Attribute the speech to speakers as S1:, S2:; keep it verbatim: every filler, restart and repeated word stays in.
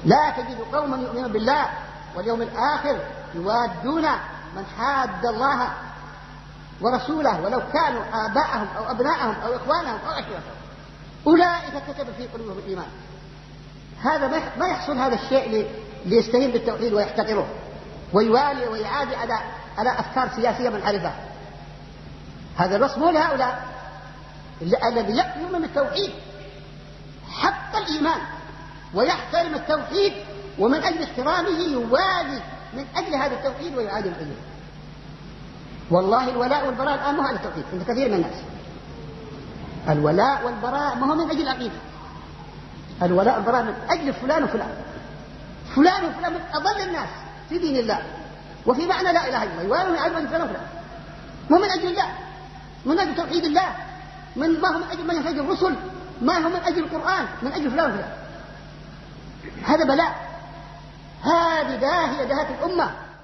S1: لا تجد قوما يؤمنون بالله واليوم الآخر يوادون من حاد الله ورسوله ولو كانوا آباءهم أو أبناءهم أو إخوانهم أو عشيرتهم أولئك كتب في قلوبهم الإيمان. هذا ما يحصل هذا الشيء ليستهين بالتوحيد ويحتقره ويوالي ويعادي على على أفكار سياسية منحرفة. هذا الوصف مو لهؤلاء الذي يؤمن بالتوحيد حق الإيمان ويحترم التوحيد ومن أجل احترامه يوالي من أجل هذا التوحيد ويعادي من أجله. والله الولاء والبراء الآن مو على التوحيد عند كثير من الناس. الولاء والبراء ما هو من أجل العقيدة. الولاء والبراء من أجل فلان وفلان فلان وفلان من أضل الناس في دين الله وفي معنى لا إله إلا الله يوالون يعادون فلان وفلان مو من أجل الله من أجل توحيد الله من ما هو من أجل منهج الرسل ما هو من أجل القرآن من أجل فلان وفلان. هذا بلاء. هذه داهية دهات الأمة